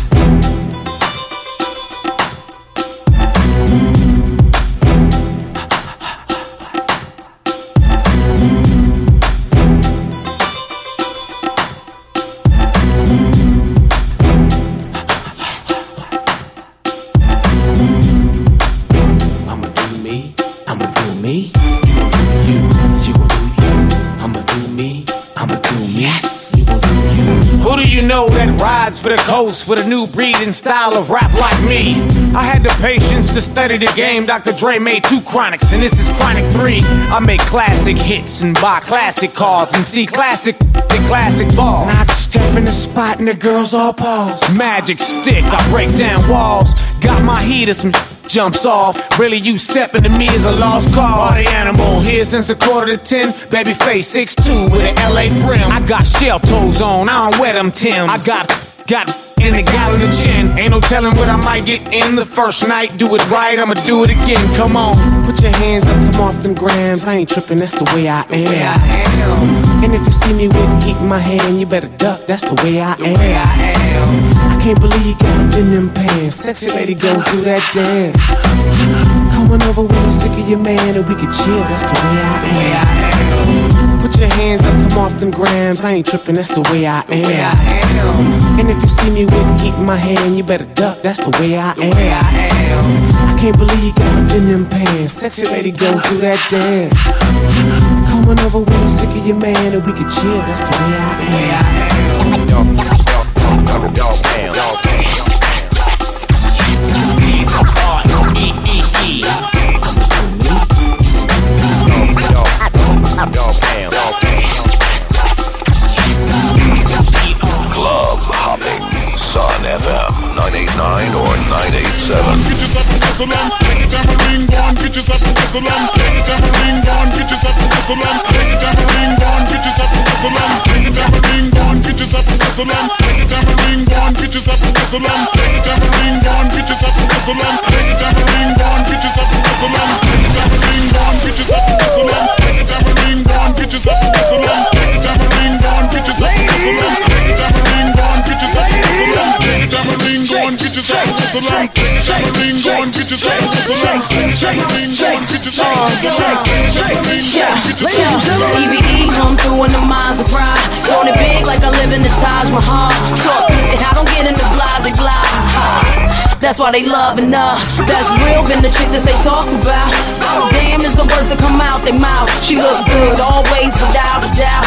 For the coast with a new breed and style of rap like me. I had the patience to study the game. Doctor Dre made two chronics and this is chronic three. I make classic hits and buy classic cars and see classic the classic ball. I step in the spot and the girls all pause. Magic stick, I break down walls. Got my heater, some jumps off. Really you stepping to me is a lost cause. Party animal here since a quarter to ten. Baby face six two with an L A brim. I got shell toes on, I don't wear them Timbs. I got Got in the gallon of gin. Ain't no telling what I might get in the first night. Do it right, I'ma do it again. Come on. Put your hands up, come off them grams. I ain't tripping, that's the way I am. And if you see me with heat in my hand, you better duck, that's the way I am. I can't believe you got up in them pants. Sexy lady gon' do that dance. Coming over when you're sick of your man, and we can chill, that's the way I am. Put your hands up, come off them grams. I ain't tripping, that's the way I am. And if you see me with heat in my hand, you better duck, that's the way I am. I can't believe you got up in them pants. Sexy lady gon' do that dance. Coming over when you're sick of your man, and we can chill, that's the way I am. Dog, dog, dog, dog pound, dog pound. R E E E. Dog pound, dog pound. Club hopping, Sun F M nine eighty-nine or nine eighty-seven. Get yourself a whistle on, take it down the ring, go on, get yourself a whistle on, take it down the ring, go on, get yourself a whistle on, take it down the ring, go on, get yourself a whistle on, take it down the ring, go on, get yourself a whistle on, take it down the ring, go on, get yourself a whistle on, take it down the ring, go on, get yourself a whistle on, take it down the ring, go on, get yourself a whistle on, take it down the ring, go on, get yourself a whistle on, take it down the ring, go on, get yourself a whistle on, take it down the ring, go on, get yourself a whistle on, take it down the ring, go on, get yourself a whistle on, take it down the ring, go on, get yourself a whistle on, take it down the ring, go on, get yourself a whistle on, take it down the ring, go on, get yourself a whistle on, take it down the ring, Yeah, E B E come through in the Maserati. Doing it big like I live in the Taj Mahal. Talk it, I don't get into blah, they blah. That's why they loving her. That's real, been the chick that they talked about. Oh, damn, is the words that come out their mouth. She look good, always, without a doubt.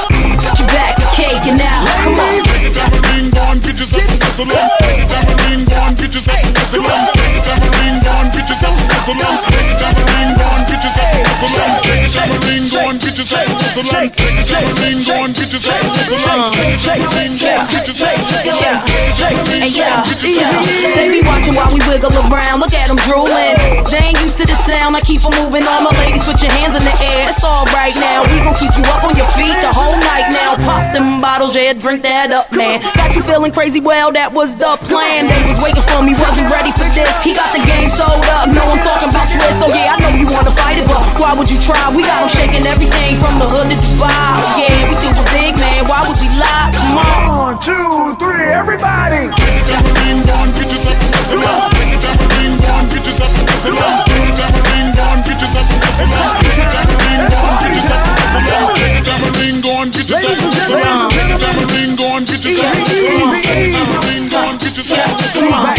She back the cake and now, come on. Tambourine, go on, get yourself a whistle on. Tambourine, go on, get yourself a whistle on. Tambourine, go on, get yourself a whistle on. Tambourine, go on, get yourself a whistle on. Tambourine, go on, get yourself a whistle on. Tambourine, go on, get yourself a whistle on. Tambourine, go on, get yourself a whistle on. Tambourine, go on, get yourself a whistle on. They be watching while we wiggle around. Look at them drooling. They ain't used to the sound. I keep them moving. All my ladies, put your hands in the air. It's all right now. We gon' keep you up on your feet the whole night now. Pop them bottles, yeah, drink that up, man. Got you feeling crazy? Well, that was the plan. They was waiting for me, wasn't ready for this. He got the game sold up. No, I'm talking about Swiss. So yeah, I know you wanna fight it, but why would you try? We got them shaking everything from the hood to Dubai. Yeah, we do a big man. Why would we lie? Come on. One, two, three, everybody. Tambourine, go on, get yourself a whistle on. Tambourine, go on, get yourself a whistle on. Tambourine, go on, get yourself a whistle on. Tambourine, go on, get yourself a whistle on. Tambourine, go on, get yourself a whistle on. Tambourine, go on, get yourself a whistle on. Tambourine, go on, get yourself a whistle on.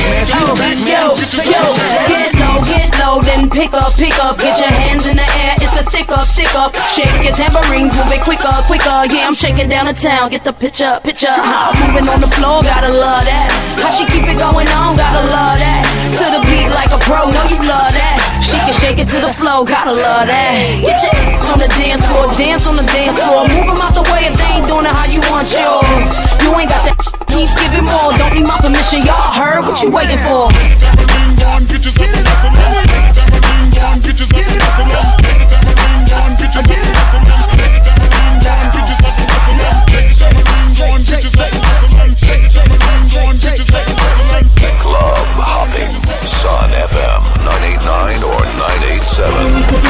Yo, yo, get low, get low, then pick up, pick up. Get your hands in the air, it's a stick up, stick up. Shake your tambourines, move it quicker, quicker. Yeah, I'm shaking down the town, get the picture, picture. How I'm moving on the floor, gotta love that. How she keep it going on, gotta love that. To the beat like a pro, know you love that. She can shake it to the flow, gotta love that. Get your ass on the dance floor, dance on the dance floor. Move them out the way if they ain't doing it how you want yours. You ain't got that, keep giving more. Don't need my permission, y'all heard what you waiting for. Tambourine, go on, get yourself a whistle on. Tambourine, go on, get yourself a whistle on. Tambourine, go on, get yourself a whistle on. Tambourine, go on, get yourself a whistle on. Tambourine, go on, get yourself a whistle on. Tambourine, go on, get yourself a whistle on. Club hopping, Sun F M nine eight nine or nine eight seven.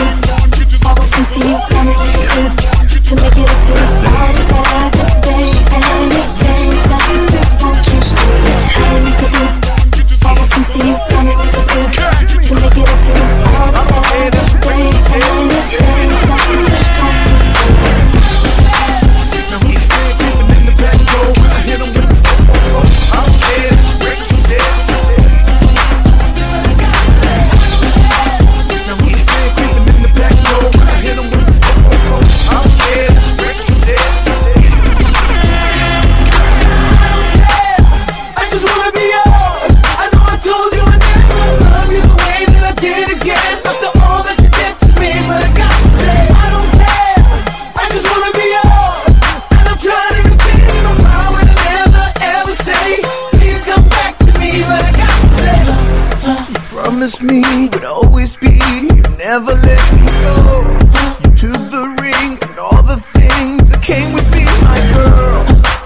All those things to you, tell me what to do to make it up to you. All the bad things and anything that you want you to do. All you could do. All those things to you, tell me what to do to make it up to you. All the bad things and anything that you want you to do. Now who's still creeping in the back door? I hit him with the phone. I'm dead, break the dead. Now who's still creeping in the back door? I hit him with the phone. I'm dead, break the dead. I just wanna be yours. I know I told you I never love you the way that I did again. After all that you did to me, but I got to say I don't care. I just wanna be yours, and I'll try to continue my power to never ever say please come back to me, but I got to say You promised me you'd always be, you never let me go. You took the ring and all the things that came with me, my girl.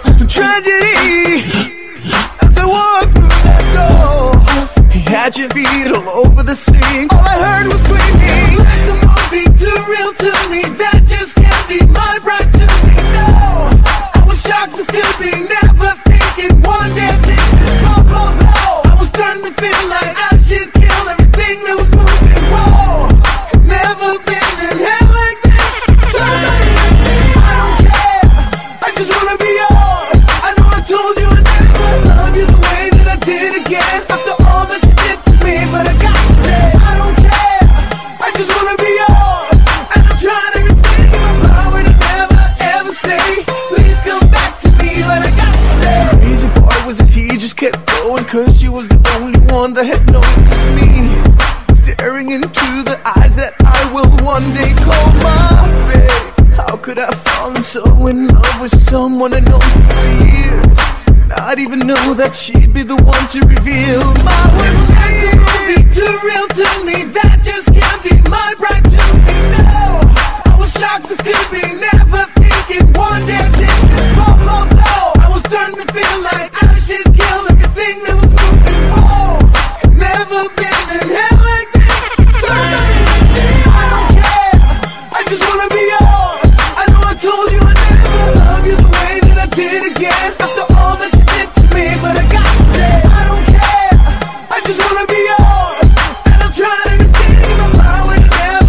Tragedy, as I walked through that door, he had your feet all over the sink. All I heard was screaming, like the movie, too real to me. That just can't be my bride to me. No, I was shocked and still be never thinking one day thing could go blow blow. I was starting to feel like I should kill everything that was moving. Whoa, never been in hell like this. Somebody like me, I don't care. I just wanna be yours. I know I told you I never love you the way that I did again. After all that you did to me, but I got to say I don't care. I just wanna be yours, and I'm trying everything in my power to never ever say please come back to me, but I got to say. Crazy part was that he just kept going, cause she was the only one that had noticed me. Staring into the eyes that I will one day call my babe. How could I fall so in love with someone I know for years? Not even know that she'd be the one to reveal my Like the movie, too real to me. That just can't be my bride to me. No, I was shocked and still be never thinking one day I did this blow, blow, blow. I was starting to feel like I should kill everything that was moving. Whoa, never been in hell like this. Somebody like me, I don't care. I just wanna be yours. I know I told you I never love you the way that I did again. After all that you did to me, but I got to say I don't care. I just wanna be yours, and I'll try everything in my power to never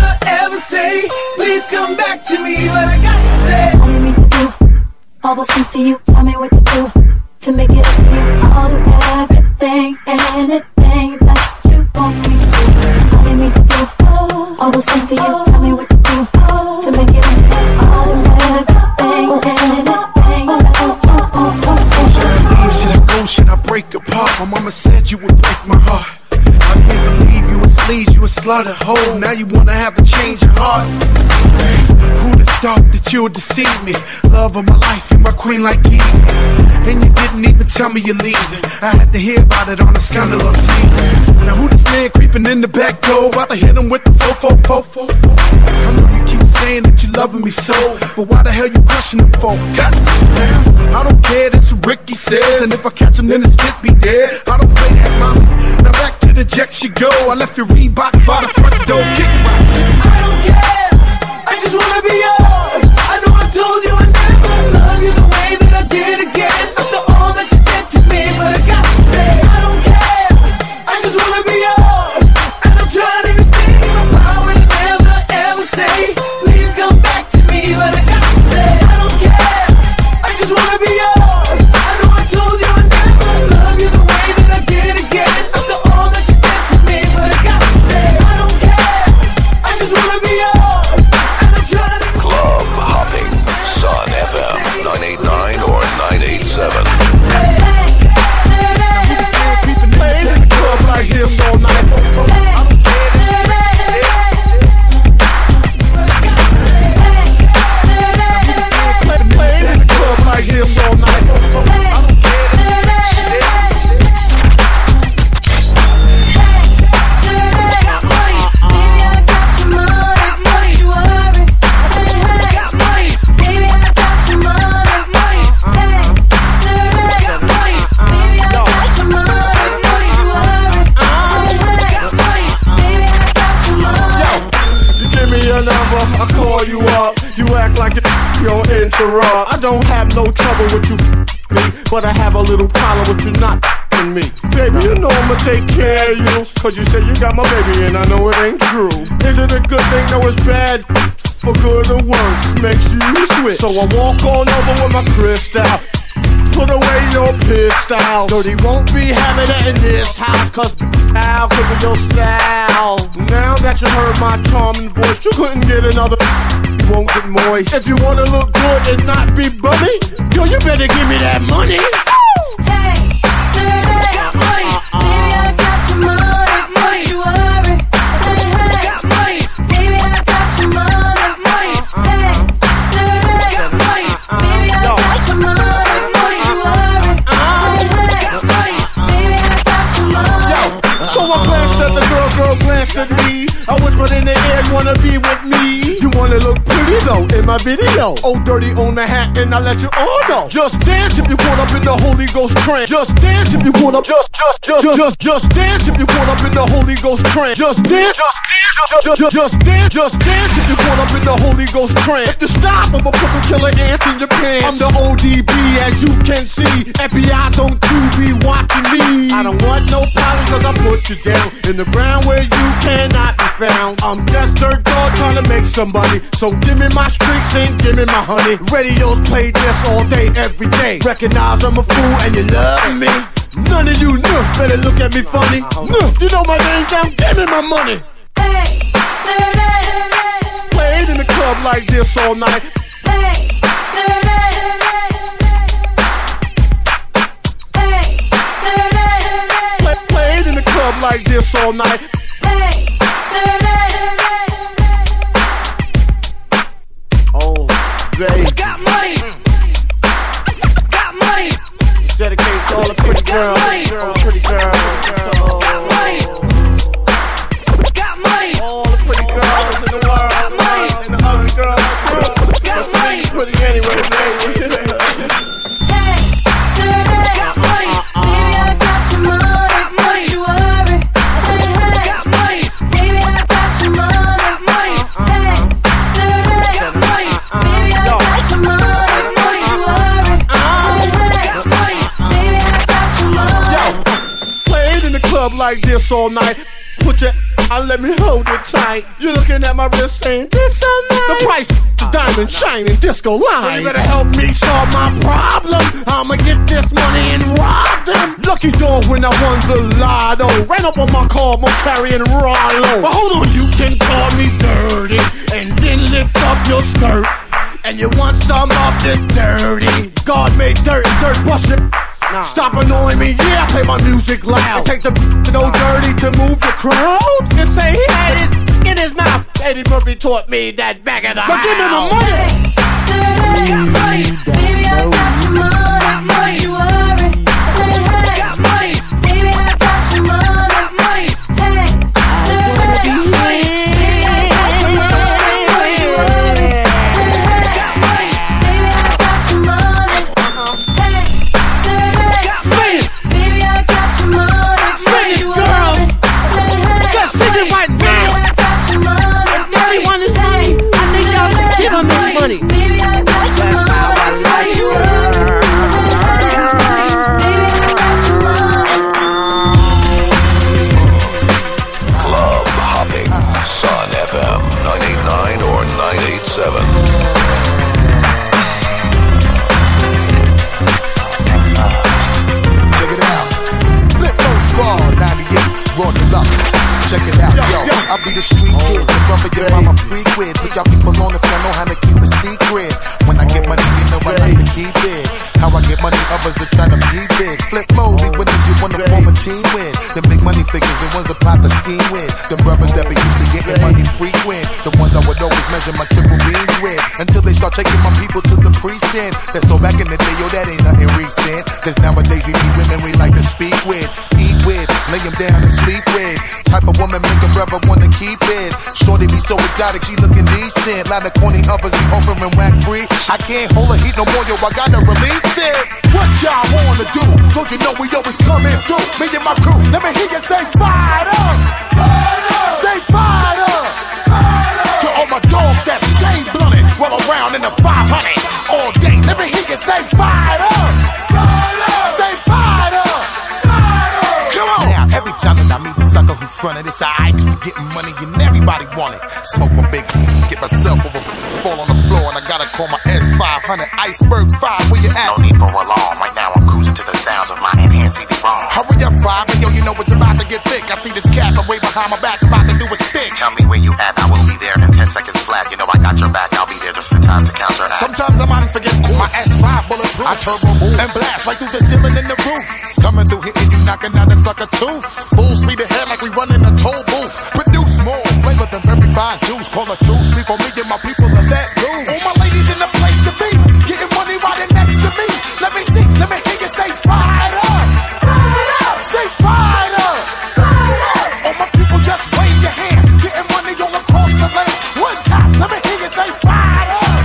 please come back to me. But I got to say, all you need to do, all those things to you. Tell me what to do to make it up to you. I'll do everything and anything that you want me to do. All you need to do, all those things to you. Tell me what to do to make it up to you. I'll do everything and anything that you want me to do. Should I leave? Should I go? Should I break apart? My mama said you would break my heart. I can't believe you a sleaze, you a slaughter hole. Now you wanna have a change of heart. Who'd have thought that you would deceive me? Love of my life, you're my queen like Eve. And you didn't even tell me you're leaving. I had to hear about it on a scandal on T V. Now who this man creeping in the back door? About to hit him with the fofo fofo. I know you keep saying that you loving me so, but why the hell you crushing him for? God damn, I don't care, that's what Ricky says. And if I catch him, then his kid be dead. I don't play that, mommy. Now back to the jet you go. I left your Reebok by the front door. Kick rock. I don't care, I just wanna be yours. I know I told you I never love you the way that I did again. After all that you did to me, but I got to say, I don't care, I just wanna be yours. And I tried everything in my power to never ever say, please come back to me, but I got to say, I don't care, I just wanna be yours. I know I told you I never love you the way that I did again. After all that you did to me, but I got to say, I don't care, I just wanna be yours. And I tried to Club hopping, Sun F M nine eighty-nine or nine eighty-seven. Playing in the club like this all night. Playing in the club like this all night. I call you up, you act like you're interrupt. I don't have no trouble with you me, but I have a little problem with you not me. Baby, you know I'ma take care of you, cause you said you got my baby and I know it ain't true. Is it a good thing? No, it's bad. For good or worse, makes you switch. So I walk on over with my crystal. Put away your pistol. Dirty won't be having it in this house, cause Al could be your style. Now that you heard my charming voice, you couldn't get another. You won't get moist. If you wanna look good and not be bummy, yo, you better give me that money. Hey, hey, got money. Baby, I got your money. Got money. You worry. I said, hey, got money. Baby, I got your money. Got money. Hey, hey, got money. Baby, I got your money. So I glanced at the girl, girl glanced at me. I whispered in the air, you wanna be with me? You wanna look pretty though in my video. Oh, dirty on the hat and I let you all know. Just dance if you want up in the Holy Ghost trance. Just dance if you want up. Just, just, just, just, just, just dance if you want up in the Holy Ghost trance. Just dance, just dance, just, just, just, just dance, just dance if you want up in the Holy Ghost trance. If you stop, I'ma put the killer ants in your pants. I'm the O D B as you can see. F B I, don't you be watching me. I don't want no problems cause I put you down in the ground where you cannot be found. I'm just dirt dog trying to make some money. So give me my streaks and give me my honey. Radios play this all day, every day. Recognize I'm a fool and you love me. None of you know, better look at me funny. No, you know my name now, give me my money. Hey, hey, hey, hey. Played in the club like this all night. Hey, hey, hey, hey. Played in the club like this all night. Hey, hey, hey, hey. Oh, baby. Got money. Got money. Dedicated to all the pretty girls. All the pretty girls. Got money. Got money. All the pretty girls in the world. Got money. And the ugly girls. Got money. Pretty anyway, baby. Like this all night. Put your I let me hold it tight. You're looking at my wrist saying, this so nice. The price is diamond shining disco line. Well, you better help me solve my problem. I'ma get this money and rob them. Lucky dog when I won the lotto. Ran up on my car, more carrying Rollo. But hold on, you can call me dirty and then lift up your skirt. And you want some of the dirty. God made dirt and dirt bust it. Nah. Stop annoying me, yeah, I play my music loud. And take the no dirty to move the crowd. You say he had it in his mouth. Eddie Murphy taught me that back of the house. But give me my money. I got money. Baby, I got your money. Money, you worry. Say, hey, I got money. Baby, I got your money. Got money. Hey, I got money. Baby, I got your money. Money, you worry. Say, hey, I got money. Baby, I got your money. Hey, hey, got money. Baby, I got your money. Money, you worry. Say, hey, just think it right now. I got your money. Everyone is saying, I need y'all to give him his money. Baby, I got your money. Money, you worry. Say, hey, baby, I got your money. Club hopping. Sun F M nine eighty-nine or nine eighty-seven. Check it out. Flip those ball, ninety-eight, raw deluxe. Check it out, yo. I'll be the street kid, the brother your mama freak with. Put y'all people on if y'all know how to keep a secret. When I get money, you know I like to keep it. How I get money, others are trying to be big. Flip mode, we winners you wanna form a team with. The big money figures, the ones that plot the scheme with. The brothers that be used to getting money frequent. The ones I would always measure my triple beans with. Until they start taking my people to the precinct. That's so back in the day, yo, that ain't nothing recent. Cause nowadays we be women we like to speak with, eat with, lay them down and sleep with. Type of woman make a brother wanna keep it. Shorty be so exotic, she looking decent. Lot of corny others be offering whack free. I can't hold her heat no more, yo, I gotta release it. What y'all wanna do? Don't you know we always coming through? Me and my crew, let me hear you say fired up. Say fired up. To all my dogs that stay blunted, roll around in the five hundred all day. Let me hear you say fired up. Say fired up. Come on. Now every time that I meet the sucker who fronted, it's alright, getting money and everybody want it. Smoke my big, get myself over, fall on the floor, and I gotta call my S five hundred Iceberg five. Where you at? No need for alarm. Right now I'm cruising to the sounds of my enhanced C D ROM. Hurry up, five, and yo, you know it's about to get thick. I see this cat way behind my back, about to do a stick. Tell me where you at, I will be there in ten seconds flat. You know I got your back, I'll be there just in time to counteract. Sometimes I might forget my S five bulletproof. I turbo move and blast right through the ceiling and the roof. Coming through hitting you, knocking out a sucker tooth. Full speed ahead like we running a toll booth. Produce more flavor than very fine juice. Call a true sleep for me and my people are that loose. All my ladies in the place to be, getting money riding next to me. Let me see, let me hear you say fired up. Say fired up. All my people just wave your hand, getting money all across the land. One time, let me hear you say fired up.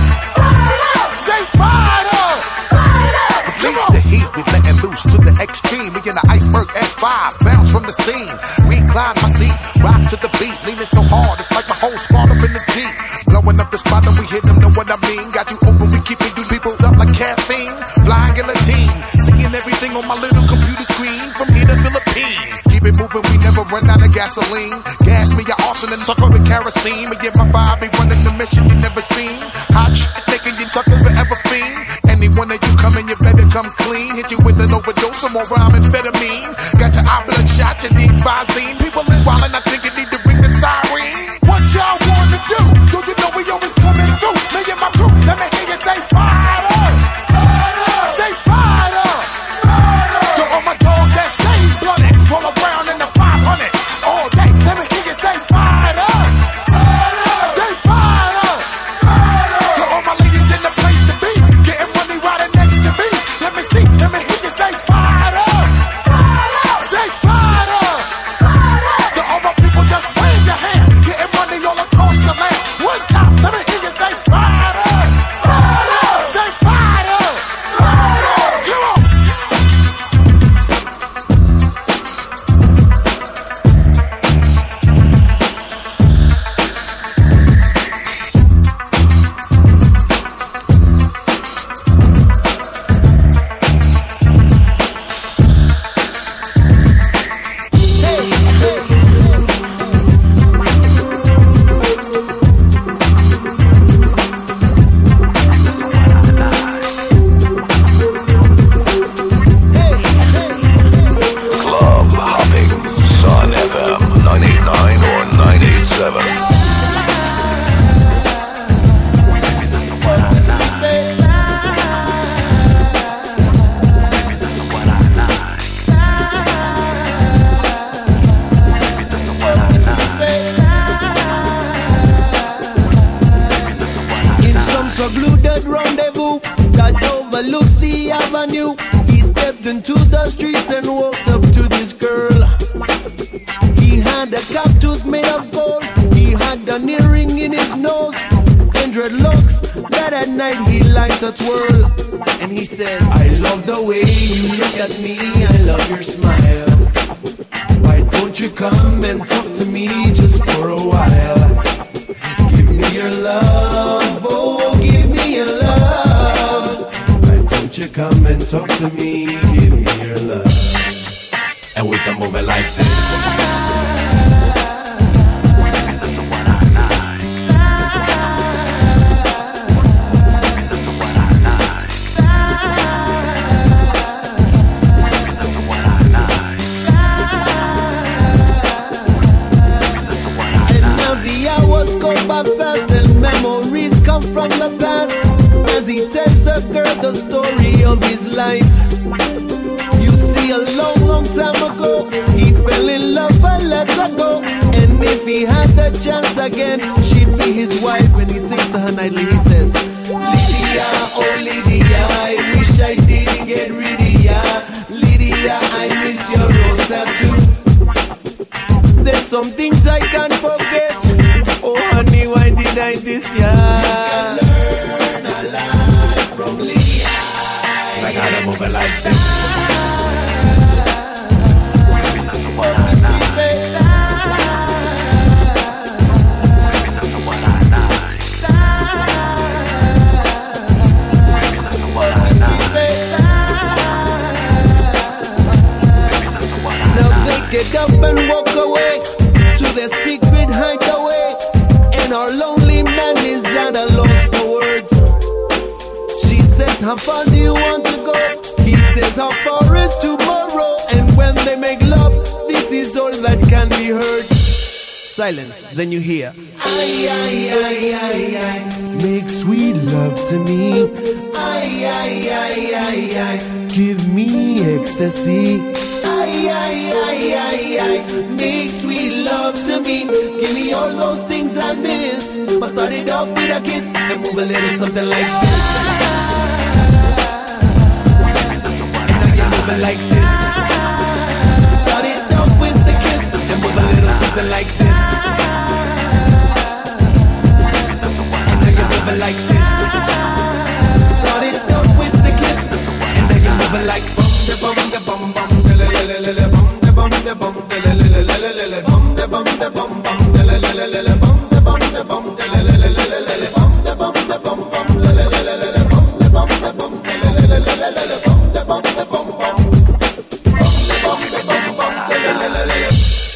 Say fired up. Release the heat, we letting loose to the extreme. We in the Iceberg S five, bounce from the scene. Recline my seat, rock to the beat, leaning so hard, it's like my whole squad up in the Jeep. Blowing up the spot and we hit them, know what I mean. Got you open, we keeping you people up like caffeine. Flying guillotine, seeing everything on my little computer screen. From here to Philippines, keep it moving, we never run out of gasoline. Gas me, your arson and sucker with kerosene. Me get my vibe, be running the mission you never seen. Hot shit, making you suckers forever fiend. Any one of you coming, you better come clean. Hit you with an overdose, some more rhyme amphetamine. Got your eye bloodshot, you need Visine. People is wildin', I think you need to ring the siren. What y'all wanna do? Don't you know we always coming through? Me and my crew, let me hear you say fired up. Say fired up. To all my dogs that stay blunted, roll around in the five hundred all day. Let me hear you say fired up. Say fired up. To all my ladies in the place to be, getting money riding next to me. Let me see, let me hear you say fired up. secluded rendezvous that overlooks the avenue. He stepped into the street and walked up to this girl. He had a cap tooth made of gold. He had an earring in his nose and dreadlocks that at night he liked to twirl. And he says, I love the way you look at me, I love your smile. Why don't you come and talk to me just for a while? Give me your love, oh give me your love. Why don't you come and talk to me, give me your love. And we can move it like this. Fast and memories come from the past as he tells the girl the story of his life. You see, a long, long time ago, he fell in love but let her go. And if he had the chance again, she'd be his wife. When he sings to her nightly, he says, Lydia, oh Lydia, I wish I didn't get rid of ya. Lydia, I miss your rose tattoo. There's some things I can't forget. Oh honey, why did I this year? You can learn a lot from Lydia. I gotta move it like this. Now they get up and walk away to their secret hideaway. Our lonely man is at a loss for words. She says, how far do you want to go? He says, how far is tomorrow? And when they make love, this is all that can be heard. Silence, then you hear, ay, ay, ay, ay, ay. Make sweet love to me. Ay, ay, ay, ay, ay. Give me ecstasy. Ay, ay, ay, ay, ay. Make sweet love to me. Give me all those things I miss. But start it off with a kiss and move a little something like this. Now you move it like this. Start it off with the kiss and move a little something like this. And now you move it like this. Start it off with the kiss and now you move it like bum de bum de bum bum de le le le le bum de bum de bum de le le le le le le bum de bum de bum bum de le le le le bum de bum de bum de le le le le le bum de bum de bum bum le le le le le bum de bum de bum de le le le le le bum de bum de bum bum bum de bum de bum bum de le le le le.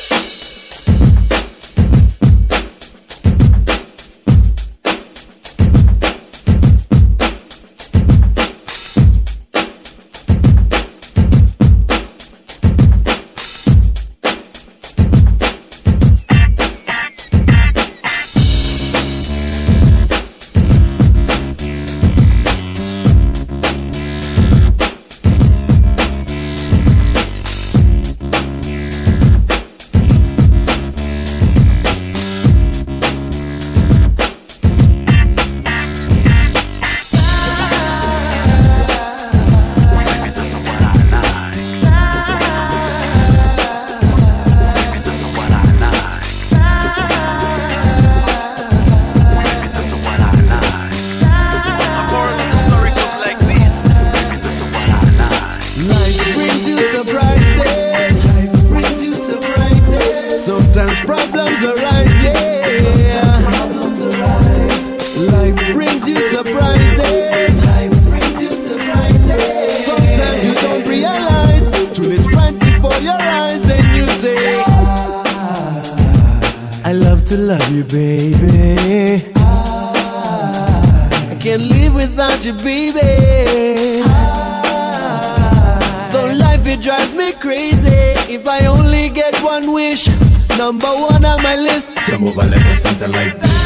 to love you, baby. I can't live without you, baby. Though life, it drives me crazy. If I only get one wish, number one on my list, to move a little something like this.